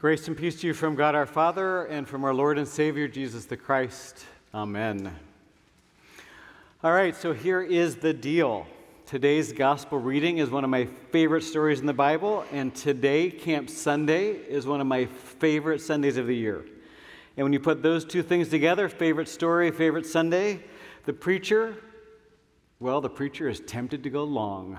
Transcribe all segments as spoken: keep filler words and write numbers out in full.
Grace and peace to you from God our Father and from our Lord and Savior, Jesus the Christ. Amen. All right, so here is the deal. Today's gospel reading is one of my favorite stories in the Bible, and today, Camp Sunday, is one of my favorite Sundays of the year. And when you put those two things together, favorite story, favorite Sunday, the preacher, well, the preacher is tempted to go long.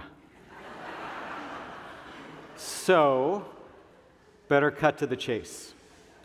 So, better cut to the chase.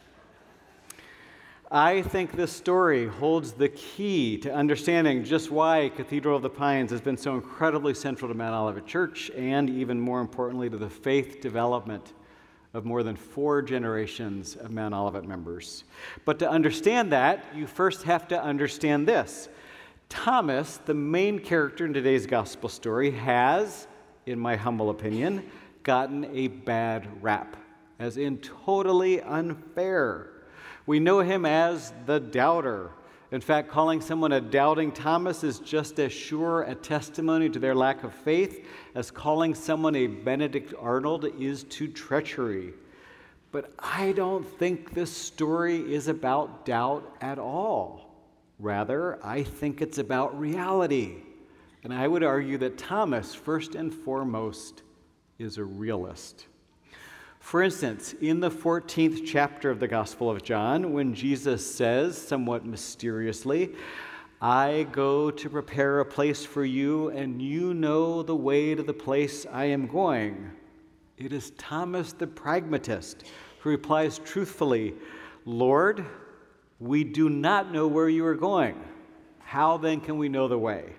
I think this story holds the key to understanding just why Cathedral of the Pines has been so incredibly central to Mount Olivet Church and, even more importantly, to the faith development of more than four generations of Mount Olivet members. But to understand that, you first have to understand this. Thomas, the main character in today's gospel story, has, in my humble opinion, gotten a bad rap, as in totally unfair. We know him as the doubter. In fact, calling someone a doubting Thomas is just as sure a testimony to their lack of faith as calling someone a Benedict Arnold is to treachery. But I don't think this story is about doubt at all. Rather, I think it's about reality. And I would argue that Thomas, first and foremost, is a realist. For instance, in the fourteenth chapter of the Gospel of John, when Jesus says, somewhat mysteriously, "I go to prepare a place for you, and you know the way to the place I am going," it is Thomas the pragmatist who replies truthfully, "Lord, we do not know where you are going. How then can we know the way?"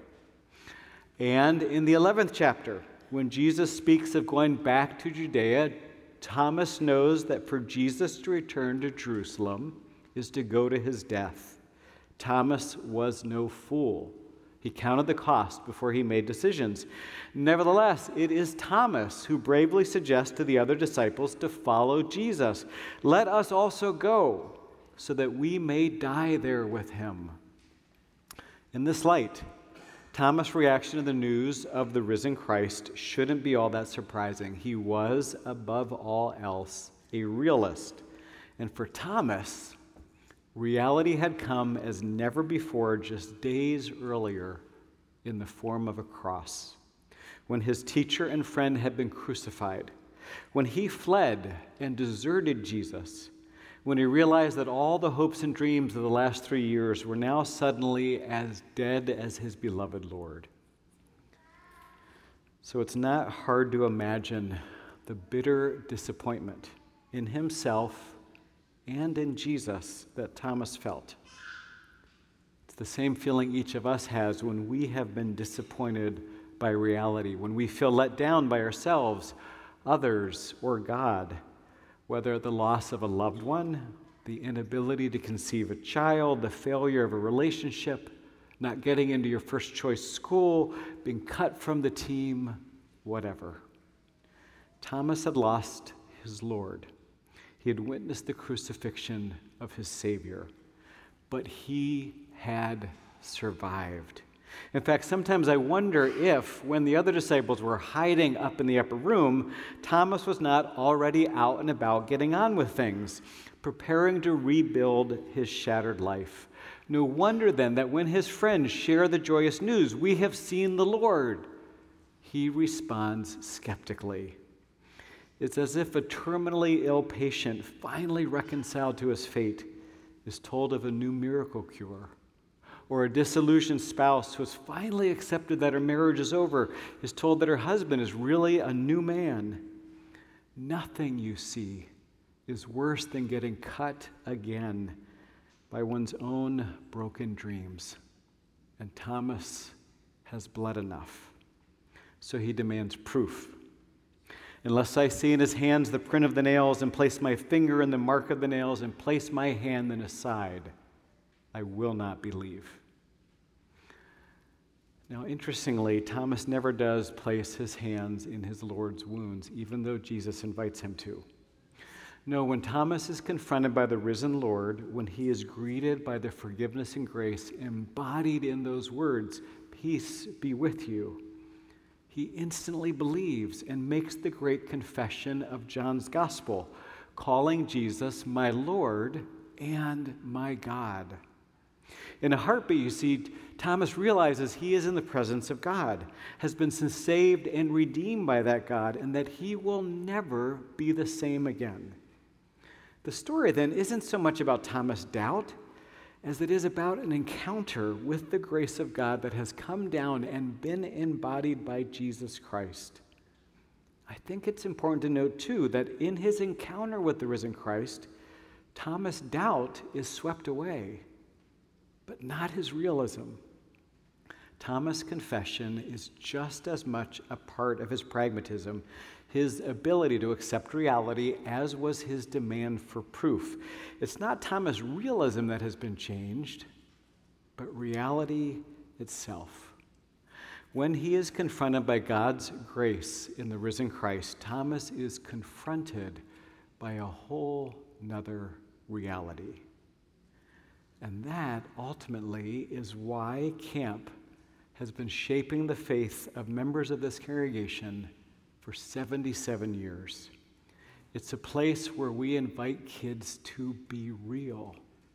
And in the eleventh chapter, when Jesus speaks of going back to Judea, Thomas knows that for Jesus to return to Jerusalem is to go to his death. Thomas was no fool. He counted the cost before he made decisions. Nevertheless, it is Thomas who bravely suggests to the other disciples to follow Jesus. "Let us also go, so that we may die there with him." In this light, Thomas' reaction to the news of the risen Christ shouldn't be all that surprising. He was, above all else, a realist. And for Thomas, reality had come as never before just days earlier in the form of a cross, when his teacher and friend had been crucified, when he fled and deserted Jesus, when he realized that all the hopes and dreams of the last three years were now suddenly as dead as his beloved Lord. So it's not hard to imagine the bitter disappointment in himself and in Jesus that Thomas felt. It's the same feeling each of us has when we have been disappointed by reality, when we feel let down by ourselves, others, or God. Whether the loss of a loved one, the inability to conceive a child, the failure of a relationship, not getting into your first choice school, being cut from the team, whatever. Thomas had lost his Lord. He had witnessed the crucifixion of his Savior, but he had survived. In fact, sometimes I wonder if, when the other disciples were hiding up in the upper room, Thomas was not already out and about getting on with things, preparing to rebuild his shattered life. No wonder then that when his friends share the joyous news, "We have seen the Lord," he responds skeptically. It's as if a terminally ill patient, finally reconciled to his fate, is told of a new miracle cure. Or a disillusioned spouse who has finally accepted that her marriage is over is told that her husband is really a new man. Nothing, you see, is worse than getting cut again by one's own broken dreams. And Thomas has bled enough. So he demands proof. "Unless I see in his hands the print of the nails and place my finger in the mark of the nails and place my hand in his side, I will not believe." Now, interestingly, Thomas never does place his hands in his Lord's wounds, even though Jesus invites him to. No, when Thomas is confronted by the risen Lord, when he is greeted by the forgiveness and grace embodied in those words, "Peace be with you," he instantly believes and makes the great confession of John's gospel. calling Jesus my Lord and my God. In a heartbeat, you see, Thomas realizes he is in the presence of God, has been saved and redeemed by that God, and that he will never be the same again. The story then isn't so much about Thomas' doubt as it is about an encounter with the grace of God that has come down and been embodied by Jesus Christ. I think it's important to note, too, that in his encounter with the risen Christ, Thomas' doubt is swept away, but not his realism. Thomas' confession is just as much a part of his pragmatism, his ability to accept reality, as was his demand for proof. It's not Thomas' realism that has been changed, but reality itself. When he is confronted by God's grace in the risen Christ, Thomas is confronted by a whole nother reality. And that ultimately is why camp has been shaping the faith of members of this congregation for seventy-seven years. It's a place where we invite kids to be real,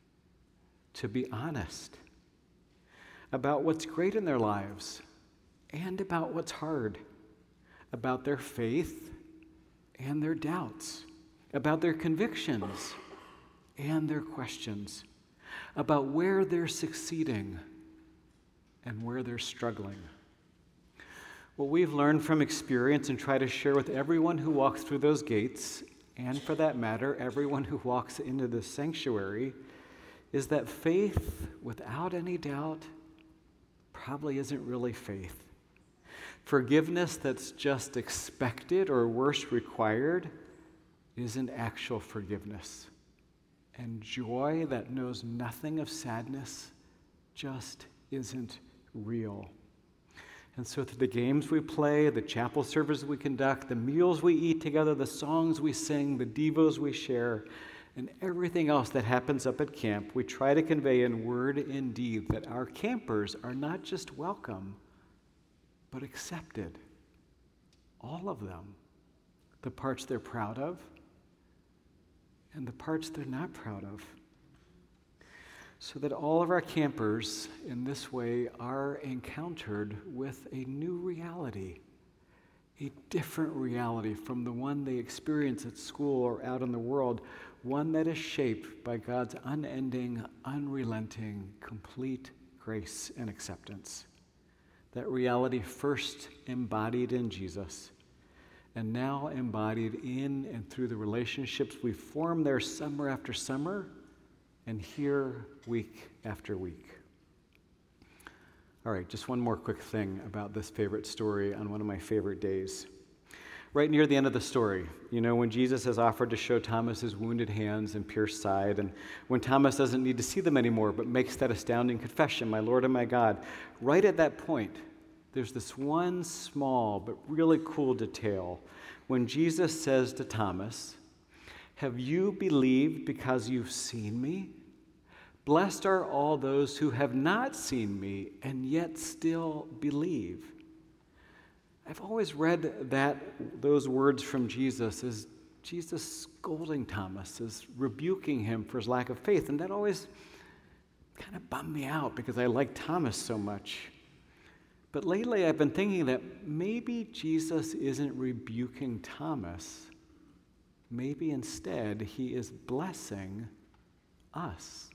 to be honest about what's great in their lives and about what's hard, about their faith and their doubts, about their convictions and their questions, about where they're succeeding and where they're struggling. What we've learned from experience and try to share with everyone who walks through those gates, and for that matter, everyone who walks into this sanctuary, is that faith without any doubt probably isn't really faith. Forgiveness that's just expected or worse required isn't actual forgiveness. And joy that knows nothing of sadness just isn't real. And so through the games we play, the chapel services we conduct, the meals we eat together, the songs we sing, the devos we share, and everything else that happens up at camp, we try to convey in word and deed that our campers are not just welcome, but accepted. All of them. The parts they're proud of and the parts they're not proud of. So that all of our campers in this way are encountered with a new reality, a different reality from the one they experience at school or out in the world, one that is shaped by God's unending, unrelenting, complete grace and acceptance. That reality first embodied in Jesus, and now embodied in and through the relationships we form there summer after summer, and here week after week. All right, just one more quick thing about this favorite story on one of my favorite days. Right near the end of the story, you know, when Jesus has offered to show Thomas his wounded hands and pierced side, and when Thomas doesn't need to see them anymore, but makes that astounding confession, "My Lord and my God," right at that point, there's this one small but really cool detail when Jesus says to Thomas, "Have you believed because you've seen me? Blessed are all those who have not seen me and yet still believe." I've always read that those words from Jesus as Jesus scolding Thomas, as rebuking him for his lack of faith, and that always kind of bummed me out because I like Thomas so much. But lately I've been thinking that maybe Jesus isn't rebuking Thomas. Maybe instead he is blessing us.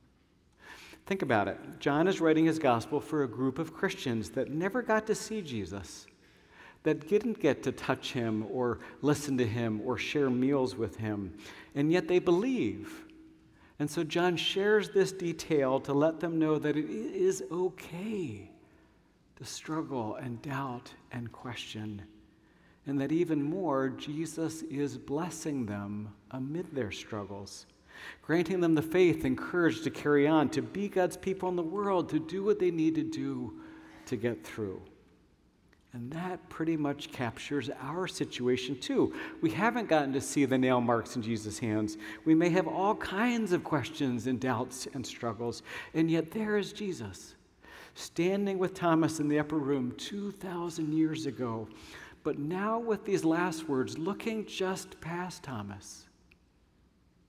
Think about it. John is writing his gospel for a group of Christians that never got to see Jesus, that didn't get to touch him or listen to him or share meals with him, and yet they believe. And so John shares this detail to let them know that it is okay to struggle and doubt and question, and that even more, Jesus is blessing them amid their struggles, granting them the faith and courage to carry on, to be God's people in the world, to do what they need to do to get through. And that pretty much captures our situation too. We haven't gotten to see the nail marks in Jesus' hands. We may have all kinds of questions and doubts and struggles, and yet there is Jesus, standing with Thomas in the upper room two thousand years ago, but now with these last words, looking just past Thomas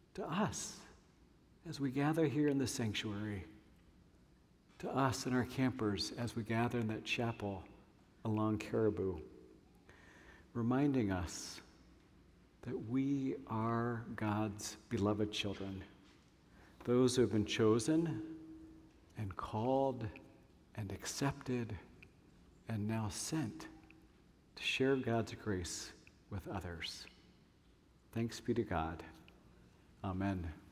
to us as we gather here in the sanctuary, to us and our campers as we gather in that chapel along Caribou, reminding us that we are God's beloved children, those who have been chosen and called and accepted and now sent to share God's grace with others. Thanks be to God. Amen.